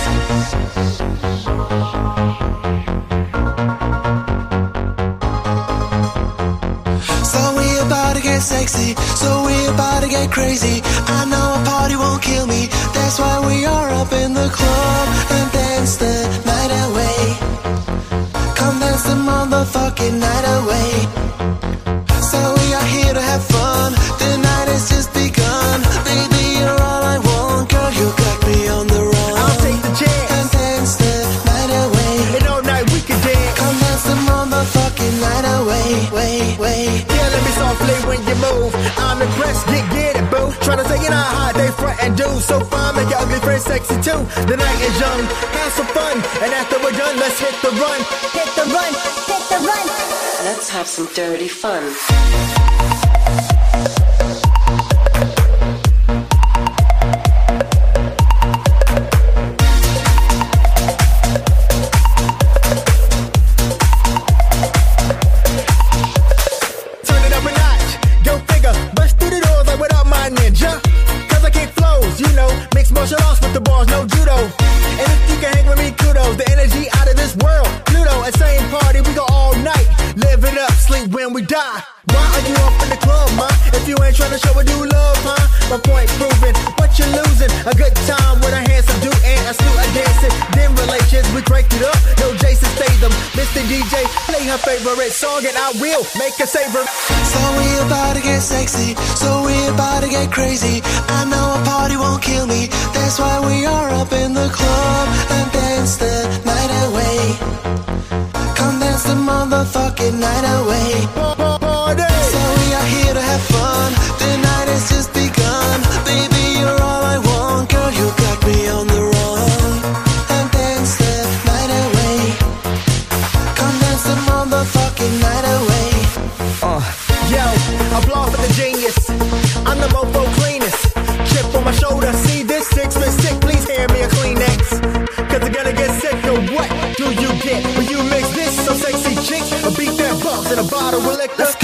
So we about to get sexy, so we about to get crazy. I know a party won't kill me, that's why we are up in the club and dance the night away. Come dance the motherfucking night away. So we are here to have fun, the night has just begun. Baby, you're all I want, girl, you got me on the run. I'll take the chance and dance the night away. And all night we can dance. Come dance the motherfucking night away. Wait. Yeah, let me softly when you move. I'm impressed, get it, boo. Try to take it out high, they front and do. So fine, make your ugly friend sexy too. The night is young, have some fun. And after we're done, let's hit the run. Hit the run, hit the run. Let's have some dirty fun. Martial arts with the bars, no judo. And if you can hang with me, kudos. The energy out of this world, Pluto. At same party, we go all night. Live it up, sleep when we die. Why are you up in the club, man? If you ain't trying to show a new love, huh? My point proven, what you losing? A good time with a handsome dude and a slew of dancing. Then relations, we cranked it up. No Jason Statham, Mr. DJ, play her favorite song and I will make her savor. So we about to get sexy, so we about to get crazy. I know a party won't kill me, that's why we are up in the club and dance the night away. Come dance the motherfucking night away. So we are here to have fun, the night has just begun. Baby, you're all I want, girl, you got me on the run. And dance the night away. Come dance the motherfucking night away. Yo, applaud for the genius. I'm the mofo cleanest. Chip on my shoulder, see this 6 foot sick. Please hand me a Kleenex. Cause I'm gonna get sick of what do you get when you mix this so sexy chick? A beat that box in a bottle of liquor.